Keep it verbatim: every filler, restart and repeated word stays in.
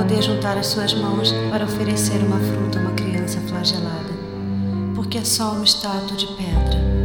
poder juntar as suas mãos para oferecer uma fruta a uma criança flagelada, porque é só uma estátua de pedra.